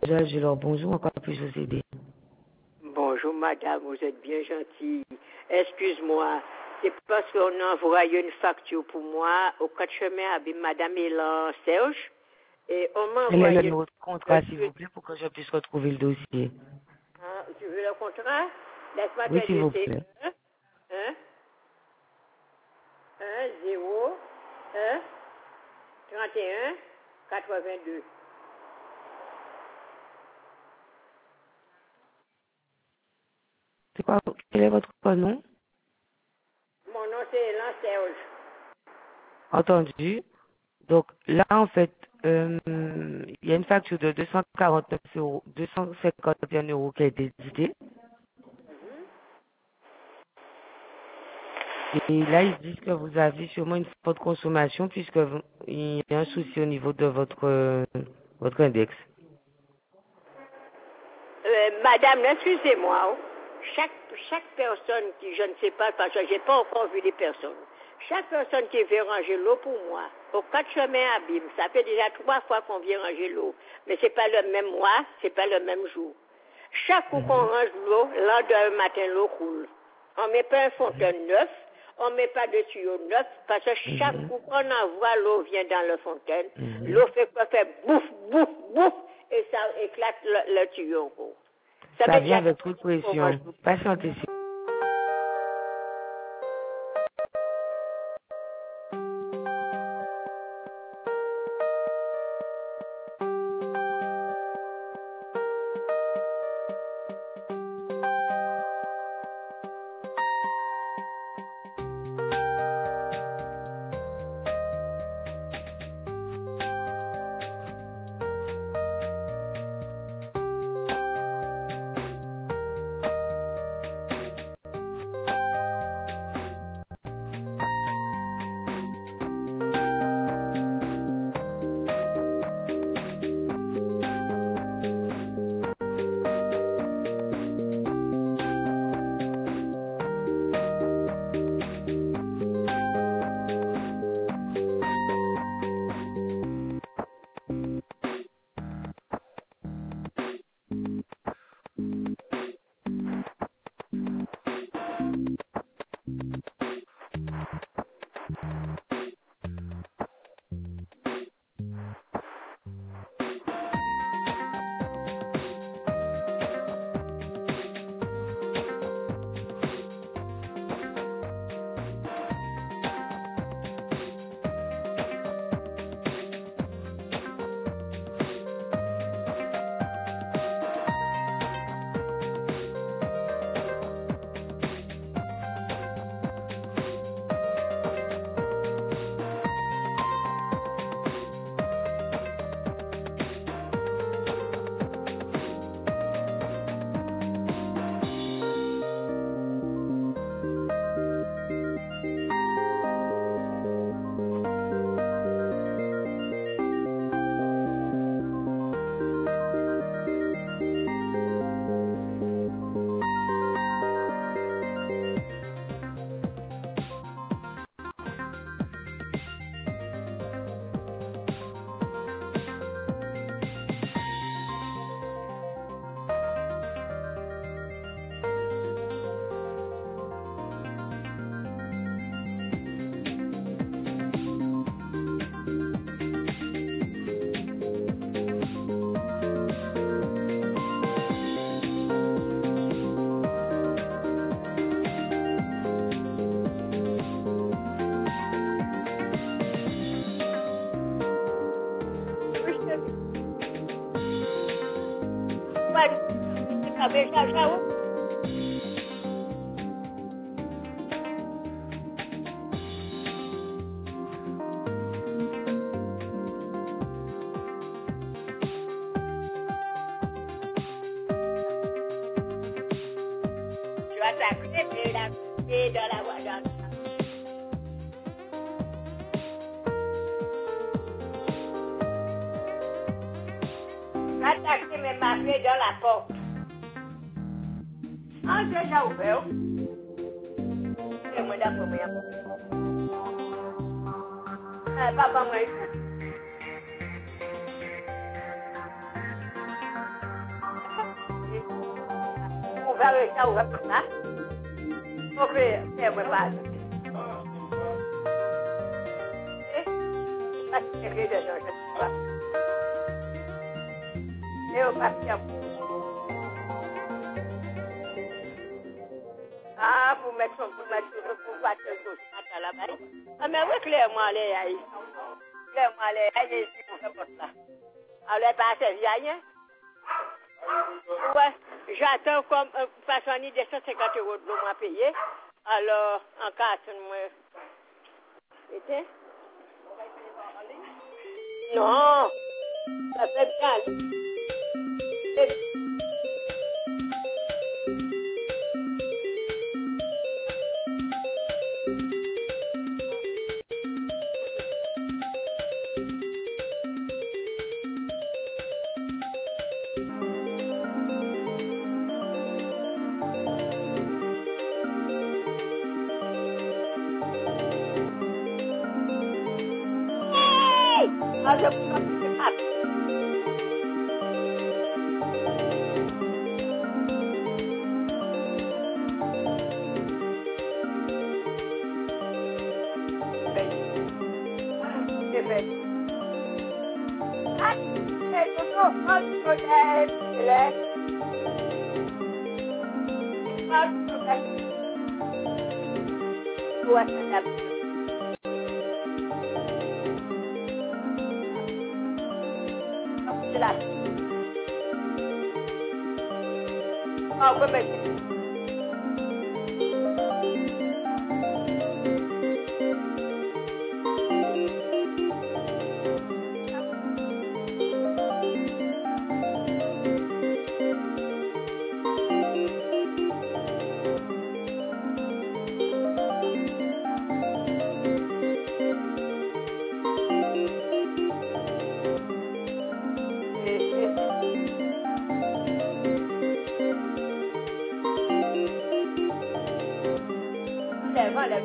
alors bonjour, encore puis-je vous aider? Bonjour madame, vous êtes bien gentille. Excuse-moi, c'est parce qu'on a envoyé une facture pour moi au 4 chemin avec madame Elan Serge. Et on m'a Quel est le envoyé... numéro de contrat, s'il vous plaît, pour que je puisse retrouver le dossier? Ah, tu veux le contrat? Laisse-moi Oui, te s'il dire, vous c'est plaît. 0 1 31 82. C'est quoi, quel est votre nom? Mon nom c'est Elan Serge. Entendu. Donc là, en fait, il y a une facture de 249 euros, 251 euros qui a été éditée. Et là, ils disent que vous avez sûrement une forte consommation puisque il y a un souci au niveau de votre index. Madame, excusez-moi. Chaque personne qui, je ne sais pas, parce que je n'ai pas encore vu les personnes, chaque personne qui vient ranger l'eau pour moi, au 4 chemins abîme, ça fait déjà 3 fois qu'on vient ranger l'eau. Mais ce n'est pas le même mois, ce n'est pas le même jour. Chaque coup qu'on range l'eau, lendemain matin, l'eau coule. On ne met pas un fontaine neuf, on ne met pas de tuyau neuf, parce que chaque coup qu'on envoie, l'eau vient dans le fontaine. L'eau fait quoi? Fait bouf, bouf, bouf, et ça éclate le tuyau en cours. Ça vient avec trop de pression. Patientez. Attaquer mes marqués dans la porte. Ah, j'ai déjà ouvert. C'est moi d'abord, papa, moi, avec ça, on va faire ça. Ok, c'est vrai, pas. Et au papier. Ah, pour mettre pour battre tout ça à la baille. Ah, mais oui, clairement, les aïe. Clairement, les aïe, ici pour faire ça. Alors, pas servi à rien. Ouais, j'attends comme façon de 250 € de l'eau à payer. Alors, en cas, moi. Était? Non, ça fait bien. Ah, je peux pas. C'est fait. Ah, c'est toujours pas de problème. Pas de problème. Ouais, ça c'est là. Ah, ouais, mais c'est voilà.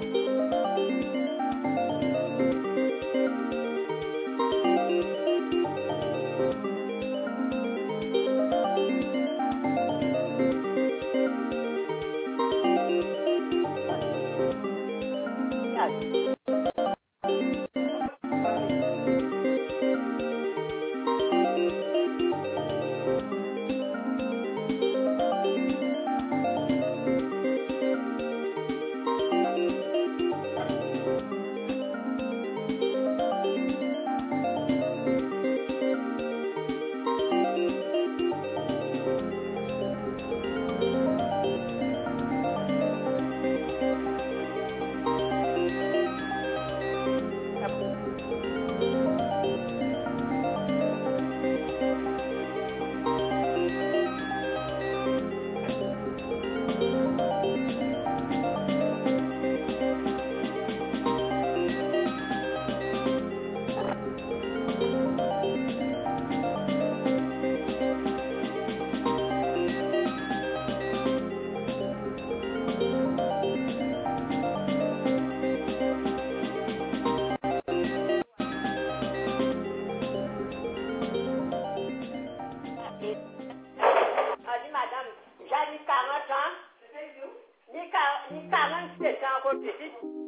Ah, dit madame, j'ai dit 40 ans. Ni 47 ans encore ici.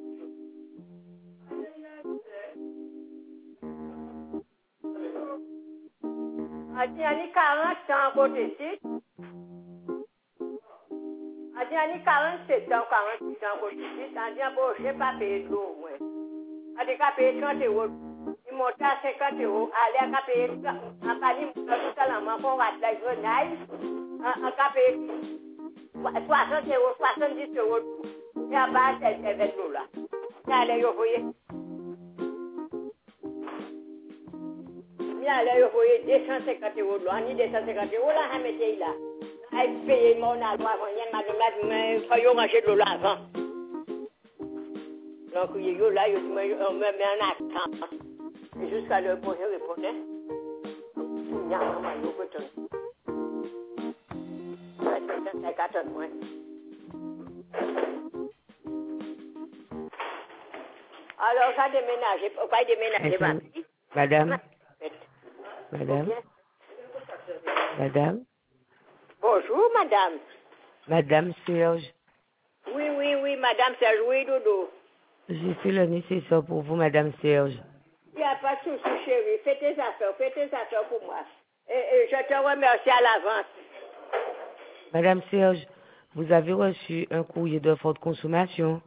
Ah, dit, ni 40 ans encore ici. Ah, dit, ni 47 ans, 48 ans encore ici. Ah, dit, bon, je n'ai pas payé de l'eau, moi. Ah, dit, qu'à payer 30 €. Il monte à 50 €. Allez, à payer, à payer, tout à l'heure, on va la grenaille. À payer 60 €, 70 €. Et à bas, c'est avec l'eau, là. Allez, vous voyez. Allez, vous voyez, 250 € de l'eau. Ni 250 € là, à mettre là. À payer mon argent avant, il y a madame, mais il faut manger de l'eau là avant. Donc, il y a là, on me met un accent. Et jusqu'à le point, je répondais. Il y a un moment, il y a un coton. C'est 4 mois. Alors, ça déménage. Pas déménager, Madame. Madame. Madame. Bonjour, madame. Madame Serge, Oui, Madame Serge, oui, Dodo. j'ai fait le nécessaire pour vous, Madame Serge. Il n'y a pas de souci, chérie. Fais tes affaires pour moi. Et je te remercie à l'avance. Madame Serge, vous avez reçu un courrier de forte consommation.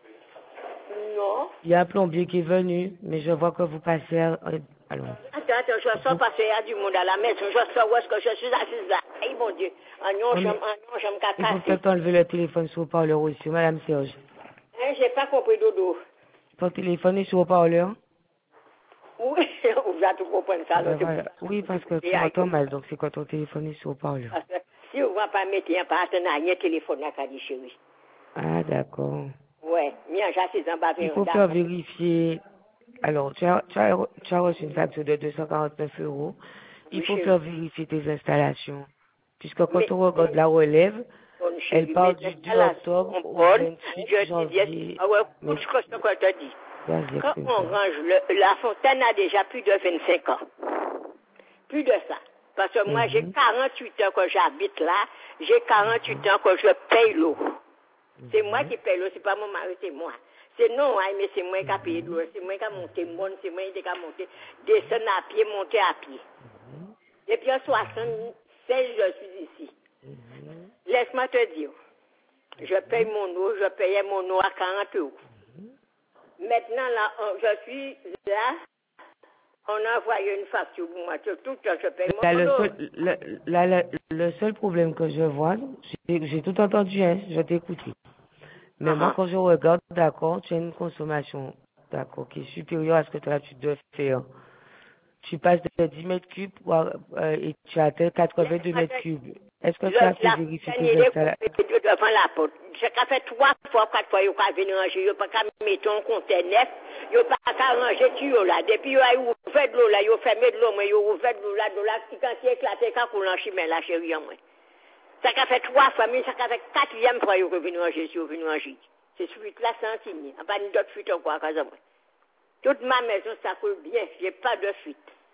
Non. Il y a un plombier qui est venu, mais je vois que vous passez allons. Attends, je sors parce qu'il y a du monde à la maison. Je sors où est-ce que je suis assise là. Aïe, mon Dieu. J'aime qu'à Il faut casser. peut-être enlever le téléphone sur haut-parleur aussi, Madame Serge. Hein, j'ai pas compris, Dodo. Ton téléphone est sur haut-parleur? Oui, vous avez tout compris ça. Ben voilà. Oui, parce que tu m'entends mal, donc c'est quand ton téléphone est sur haut-parleur. Parce que si vous ne pas mettre un partenaire, un téléphone à dit chérie. Ah, d'accord. Ouais, bien, j'assise en bas. Il faut faire vérifier. Alors, tu as reçu une facture de 249 €. Il faut faire vérifier tes installations. Puisque quand on regarde la relève, elle part du 2 octobre au 28 janvier. Mais ce que je te dis. Quand on range, la fontaine a déjà plus de 25 ans. Plus de ça. Parce que moi, j'ai 48 ans que j'habite là. J'ai 48 ans que je paye l'eau. C'est moi qui paye l'eau, c'est pas mon mari, c'est moi. C'est non, hein, mais c'est moi qui paye l'eau. C'est moi qui a monté mon, c'est moi qui a monté, descendre à pied, monter à pied. Depuis en 76, je suis ici. Laisse-moi te dire. Je paye mon eau, je payais mon eau à 40 €. Maintenant, là, je suis là. On a envoyé une facture pour moi. Tout le temps, je paye mon eau. Le seul problème que je vois, j'ai tout entendu, hein, je t'ai écouté. Mais moi, quand je regarde, d'accord, tu as une consommation, d'accord, qui est supérieure à ce que toi, tu dois faire. Tu passes de 10 mètres cubes et tu atteins 82 mètres cubes. Est-ce que tu as fait vérifier tes installations? Devant la porte. J'ai fait 3 fois, 4 fois, il n'y a pas venir ranger, il n'y a pas qu'à mettre un compteur neuf, il n'y a pas qu'à ranger tuyau là. Depuis, il y a ouvert de l'eau là, il a fermé de l'eau, mais il a ouvert de l'eau là, quand il a éclaté, quand il a chemin là, chérie, moi. Ça a fait 3 fois, mais ça a fait 4e fois, il est venu ranger, il est venu ranger. C'est suite là, c'est un signe. Il n'y a pas d'autre fuite encore à casa, moi. Toute ma maison, ça coule bien, j'ai pas de fuite.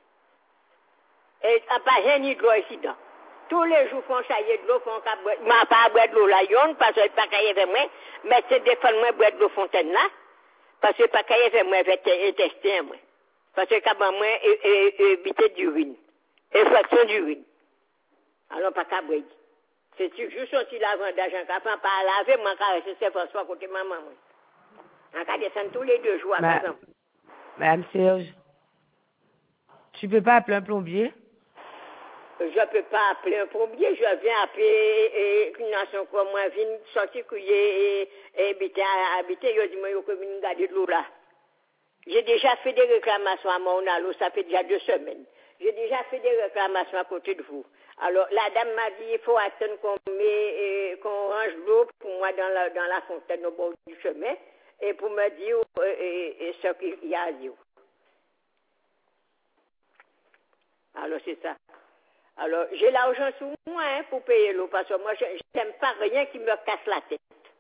Et à pas rien ni de l'eau ici dedans. Tous les jours, font chailler de l'eau, font qu'à boire. Je ne pas boire de l'eau là, parce que pas qu'à y avoir moi, mais c'est des fois moi boire de l'eau fontaine là, parce que pas qu'à y avoir moi intestin moi. Parce que quand moi éviter d'urine, effraction d'urine. Alors pas qu'à boire. C'est juste sorti l'avantage, on ne pas à laver, moi quand rester c'est François côté maman moi. On va descendre tous les 2 jours à maison. Madame Serge, tu peux pas appeler un plombier? Je ne peux pas appeler un plombier, je viens appeler une nation comme moi, je viens sortir et habiter, je dis, moi, je peux garder de l'eau là. J'ai déjà fait des réclamations à mon allo, ça fait déjà 2 semaines. J'ai déjà fait des réclamations à côté de vous. Alors, la dame m'a dit, il faut attendre qu'on range l'eau pour moi dans la fontaine au bord du chemin, et pour me dire ce qu'il y a à dire. Alors, c'est ça. Alors, j'ai l'argent sous moi pour payer l'eau, parce que moi, je n'aime pas rien qui me casse la tête.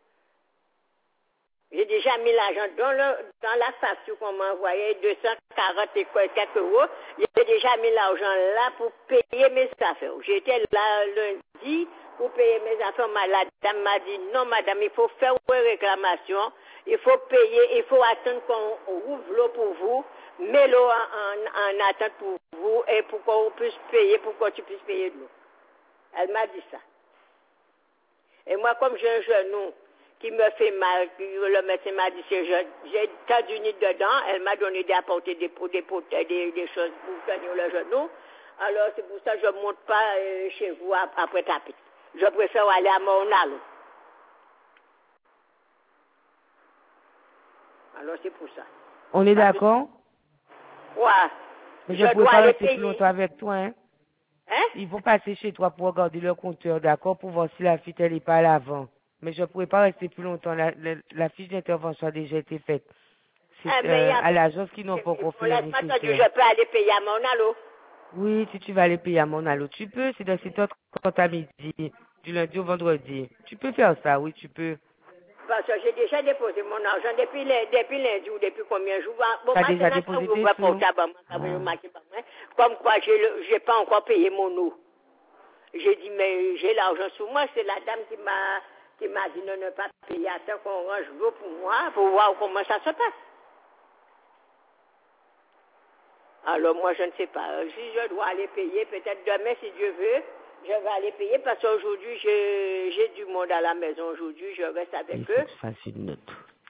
J'ai déjà mis l'argent dans la facture qu'on m'a envoyée, 240 et quelques euros. J'ai déjà mis l'argent là pour payer mes affaires. J'étais là lundi pour payer mes affaires. La dame m'a dit, non, madame, il faut faire une réclamation. Il faut payer, il faut attendre qu'on ouvre l'eau pour vous, mets l'eau en attente pour vous et pour qu'on puisse payer, pour que tu puisses payer de l'eau. Elle m'a dit ça. Et moi, comme j'ai un genou qui me fait mal, le médecin m'a dit, j'ai tas d'unités dedans, elle m'a donné d'apporter des choses pour tenir le genou. Alors, c'est pour ça que je ne monte pas chez vous après taper. Je préfère aller à mon allo. Alors, c'est pour ça. On est d'accord? Ouais. Mais je ne pourrais pas rester plus longtemps avec toi, hein? Hein? Il faut passer chez toi pour regarder le compteur, d'accord, pour voir si la fuite, elle n'est pas à l'avant. Mais je ne pourrais pas rester plus longtemps. La fiche d'intervention a déjà été faite. C'est à l'agence qui n'ont pas encore fait le nécessaire. Je peux aller payer à mon allo? Oui, si tu vas aller payer à mon allo, tu peux. C'est dans cette autre compte à midi, du lundi au vendredi. Tu peux faire ça, oui, tu peux. Parce que j'ai déjà déposé mon argent depuis lundi ou depuis combien de jours. Bon, tu as déjà déposé tes sous? Comme quoi, je n'ai pas encore payé mon eau. J'ai dit, mais j'ai l'argent sur moi. C'est la dame qui m'a dit non, ne pas payer. Attends qu'on range l'eau pour moi, pour voir comment ça se passe. Alors moi, je ne sais pas. Si je dois aller payer, peut-être demain, si Dieu veut, je vais aller payer parce qu'aujourd'hui, j'ai du monde à la maison. Aujourd'hui, je reste avec Il faut eux. que je fasse une note.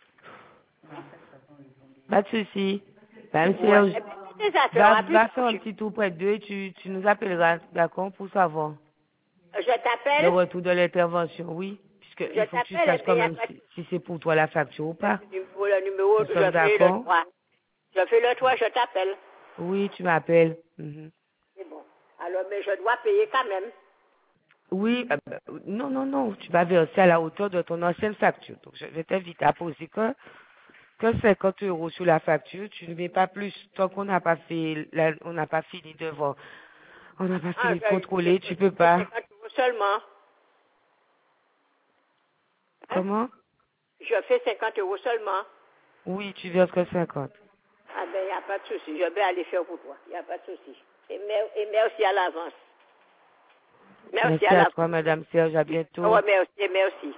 Pas de souci. Même Ouais. Serge, Et puis, ça sera plus va faire tard. un petit tour près d'eux et tu nous appelleras, d'accord, pour savoir Je le t'appelle. retour de l'intervention, oui. Je Puisqu'il faut que tu t'appelle, saches mais quand il n'y a même pas de si c'est pour toi la facture ou pas. le numéro, Nous je sommes fais le d'accord? 3. Je fais le 3, je t'appelle. Oui, tu m'appelles. Mhm. C'est bon. Alors, mais je dois payer quand même. Oui, non, tu vas verser à la hauteur de ton ancienne facture. Donc, je vais t'inviter à poser que 50 € sur la facture, tu ne mets pas plus. Tant qu'on n'a pas fait, on n'a pas fini de voir, on n'a pas Ah, fini de contrôler, tu peux fais pas. 50 euros seulement. Hein? Comment? Je fais 50 euros seulement. Oui, tu verses que 50. Ah ben, il n'y a pas de souci. Je vais aller faire pour toi. Il n'y a pas de souci. Et merci à l'avance. Merci Merci à à l'avance. toi, Madame Serge, à bientôt. Oh, merci, merci.